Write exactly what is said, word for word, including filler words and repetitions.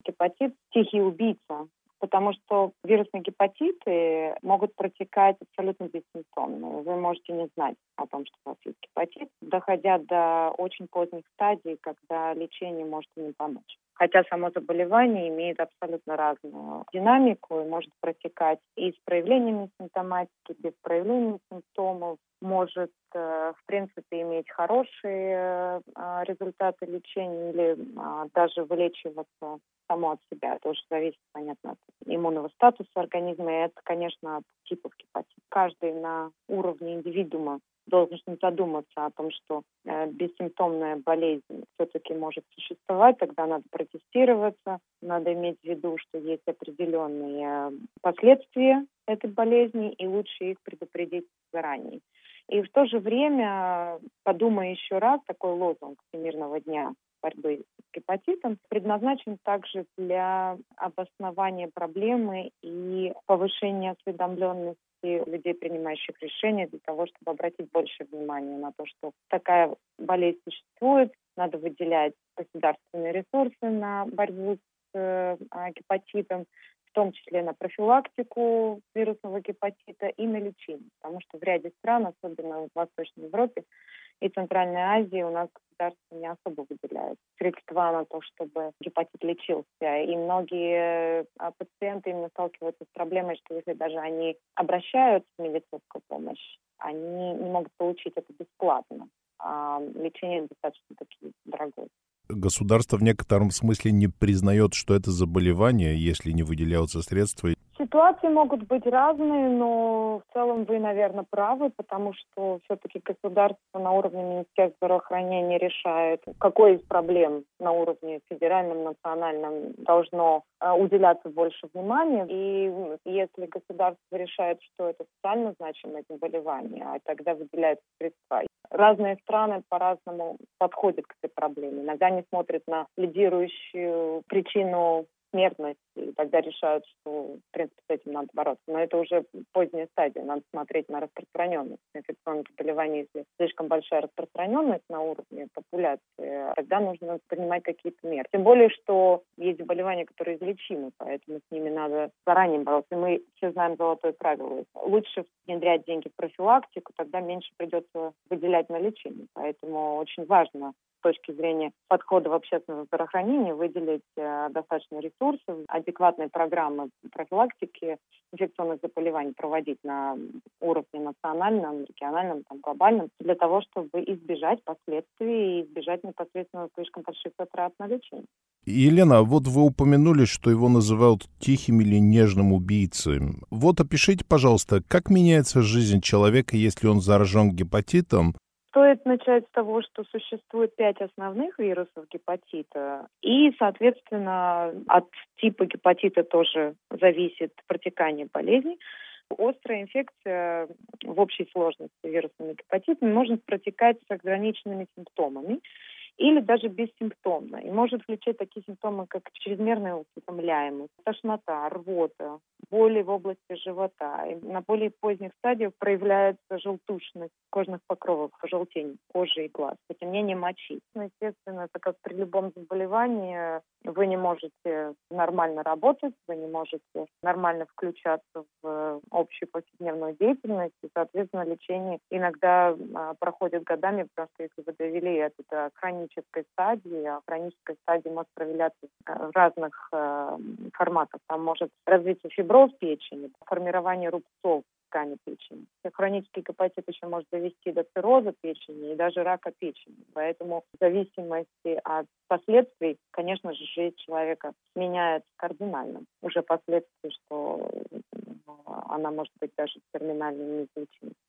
гепатит – тихий убийца, потому что вирусные гепатиты могут протекать абсолютно бессимптомно. Вы можете не знать о том, что у вас есть гепатит, доходя до очень поздних стадий, когда лечение может и не помочь. Хотя само заболевание имеет абсолютно разную динамику и может протекать и с проявлениями симптоматики, без проявления симптомов, может, э, в принципе, иметь хорошие э, результаты лечения или э, даже вылечиваться само от себя. Это уже зависит, понятно, от иммунного статуса организма, и это, конечно, от типов гепатита. Каждый на уровне индивидуума должен задуматься о том, что э, бессимптомная болезнь все-таки может существовать, тогда надо протестироваться, надо иметь в виду, что есть определенные последствия этой болезни, и лучше их предупредить заранее. И в то же время, подумай еще раз, такой лозунг Всемирного дня борьбы с гепатитом предназначен также для обоснования проблемы и повышения осведомленности людей, принимающих решения, для того, чтобы обратить больше внимания на то, что такая болезнь существует, надо выделять государственные ресурсы на борьбу с э, гепатитом, в том числе на профилактику вирусного гепатита и на лечение. Потому что в ряде стран, особенно в Восточной Европе и Центральной Азии, у нас государство не особо выделяет средства на то, чтобы гепатит лечился. И многие пациенты именно сталкиваются с проблемой, что если даже они обращаются в медицинскую помощь, они не могут получить это бесплатно. А лечение достаточно-таки дорогое. Государство в некотором смысле не признает, что это заболевание, если не выделяются средства. Ситуации могут быть разные, но в целом вы, наверное, правы, потому что все-таки государство на уровне Министерства здравоохранения решает, какой из проблем на уровне федеральном, национальном должно э, уделяться больше внимания. И если государство решает, что это социально значимое заболевание, тогда выделяются средства. Разные страны по-разному подходят к этой проблеме. Иногда они смотрят на лидирующую причину смертности, и тогда решают, что, в принципе, с этим надо бороться. Но это уже поздняя стадия, надо смотреть на распространенность инфекционных заболеваний. Если слишком большая распространенность на уровне популяции, тогда нужно принимать какие-то меры. Тем более, что есть заболевания, которые излечимы, поэтому с ними надо заранее бороться. И мы все знаем золотое правило. Лучше внедрять деньги в профилактику, тогда меньше придется выделять на лечение. Поэтому очень важно с точки зрения подхода в общественном здравоохранении выделить э, достаточно ресурсов, адекватные программы профилактики инфекционных заболеваний проводить на уровне национальном, региональном, там, глобальном, для того, чтобы избежать последствий и избежать непосредственно слишком больших затрат на лечение. Елена, вот вы упомянули, что его называют тихим или нежным убийцей. Вот опишите, пожалуйста, как меняется жизнь человека, если он заражен гепатитом? Стоит начать с того, что существует пять основных вирусов гепатита, и, соответственно, от типа гепатита тоже зависит протекание болезни. Острая инфекция в общей сложности вирусными гепатитами может протекать с ограниченными симптомами или даже бессимптомно. И может включать такие симптомы, как чрезмерная утомляемость, тошнота, рвота, боли в области живота. И на более поздних стадиях проявляется желтушность кожных покровов, пожелтение кожи и глаз, потемнение мочи. Ну, естественно, это как при любом заболевании, вы не можете нормально работать, вы не можете нормально включаться в общую повседневную деятельность, и, соответственно, лечение иногда а, проходит годами, потому что если вы довели это до хронической стадии, а хроническая стадия может проявляться в разных э, форматах. Там может развиться фиброз печени, формирование рубцов в ткани печени. Хронический гепатит еще может довести до цирроза печени и даже рака печени. Поэтому в зависимости от последствий, конечно же, жизнь человека меняется кардинально. Уже последствия, что она может быть даже терминальной неизлечимой.